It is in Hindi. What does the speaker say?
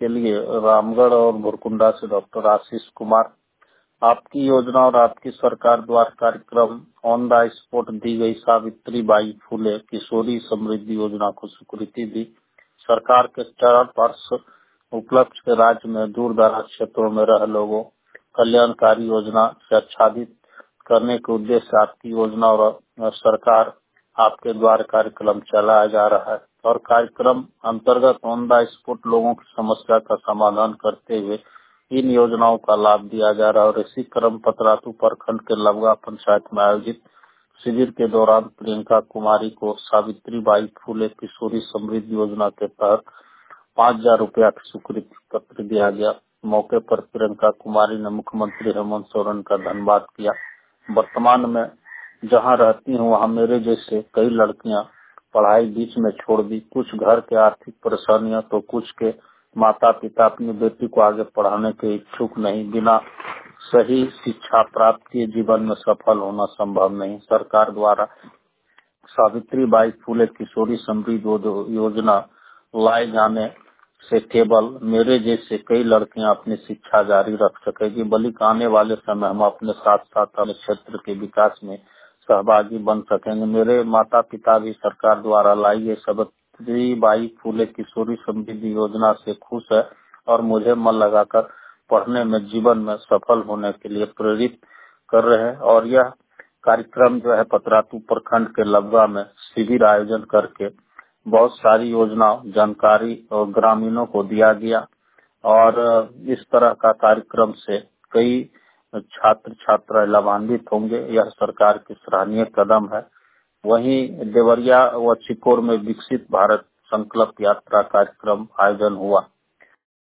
के लिए रामगढ़ और भुरकुंडा से डॉक्टर आशीष कुमार। आपकी योजना और आपकी सरकार द्वारा कार्यक्रम ऑन द स्पॉट दी गई सावित्री बाई फुले किशोरी समृद्धि योजना को स्वीकृति दी। सरकार के चरण वर्ष उपलक्ष्य के राज्य में दूर दराज क्षेत्रों में रह लोगों कल्याणकारी योजना से आच्छादित करने के उद्देश्य से आपकी योजना और सरकार आपके द्वारा कार्यक्रम चलाया जा रहा है और कार्यक्रम अंतर्गत ऑन द स्पॉट लोगों की समस्या का समाधान करते हुए इन योजनाओं का लाभ दिया जा रहा है। और इसी क्रम पतरातू प्रखंड के लवगा पंचायत में आयोजित शिविर के दौरान प्रियंका कुमारी को सावित्री बाई फुले किशोरी समृद्धि योजना के तहत 5,000 रुपया की स्वीकृति पत्र दिया गया। मौके पर प्रियंका कुमारी ने मुख्यमंत्री हेमंत सोरेन का धन्यवाद किया। वर्तमान में जहां रहती हूं वहां मेरे जैसे कई लड़कियां पढ़ाई बीच में छोड़ दी। कुछ घर के आर्थिक परेशानियां तो कुछ के माता पिता अपनी बेटी को आगे पढ़ाने के इच्छुक नहीं। बिना सही शिक्षा प्राप्त किए जीवन में सफल होना संभव नहीं। सरकार द्वारा सावित्री बाई फुले किशोरी समृद्धि योजना लाए जाने से केवल मेरे जैसे कई लड़कियां अपनी शिक्षा जारी रख सकेगी, बल्कि आने वाले समय हम अपने साथ साथ अपने क्षेत्र के विकास में सहभागी बन सकेंगे। मेरे माता पिता भी सरकार द्वारा लाई गई सावित्री बाई फुले किशोरी समृद्धि योजना से खुश है और मुझे मन लगाकर पढ़ने में जीवन में सफल होने के लिए प्रेरित कर रहे हैं। और यह कार्यक्रम जो है पतरातू प्रखंड के लवगा में शिविर आयोजन करके बहुत सारी योजनाओं जानकारी और ग्रामीणों को दिया गया और इस तरह का कार्यक्रम से कई छात्र छात्रा लाभान्वित होंगे। यह सरकार की सराहनीय कदम है। वहीं देवरिया व चिकोर में विकसित भारत संकल्प यात्रा कार्यक्रम आयोजन हुआ।